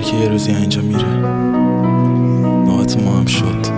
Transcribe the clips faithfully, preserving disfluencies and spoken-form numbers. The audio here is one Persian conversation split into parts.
که یه روزی اینجا میره، نوبت ما هم شد.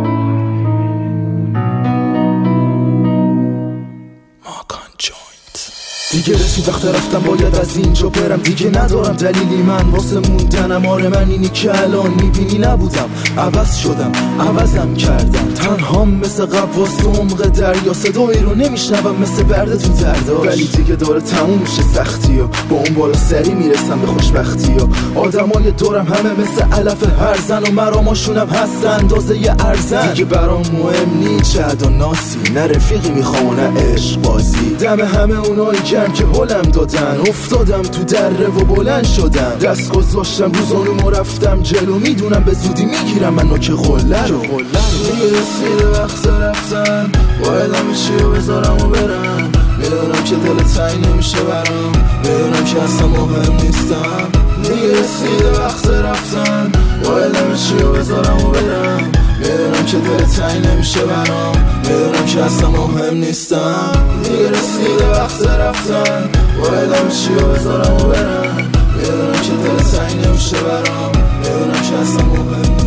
ماکان جوینت. دیگه رسید وقت رفتم، باید از اینجا برم. دیگه ندارم دلیلی من واسه موندنم. آره من اینی که الان میبینی نبودم، عوض شدم، عوضم کردم. تنهام مثل قبل واسه عمق دریا، صدایی رو نمیشنوم مثل برده تو درداش. ولی دیگه داره تموم میشه سختی ها، با اون بالا سری میرسم به خوشبختی ها. آدمای دورم همه مثل علف هر زن و مراماشونم هست اندازه ی ارزن. دیگه برام مهم نی چد و ناسی، نه رفیقی میخوام و نه عشق بازی. دم همه اونایی گرم که هلم دادن، افتادم تو دره و بلند شدم. دست گذاشتم رو زانوم و رفتم جلو، میدونم به زودی میگیرم من نوک غله رو. دیگه رسیده وقت رفتن، باید همه چی رو بذارم و برم. میدونم که دل تنگ نمیشه برام، میدونم که اصلا مهم نیستم. دیگه رسیده وقت رفتن، باید همه چی رو بذارم و برم. میدونم که دل تنگ نمیشه برام، میدونم که اصلا مهم نیستم. دیگه رسیده وقت رفتن، باید همه چی رو بذارم و برم. میدونم که دل تنگ نمیشه برام، میدونم که اصلا مهم نیستم.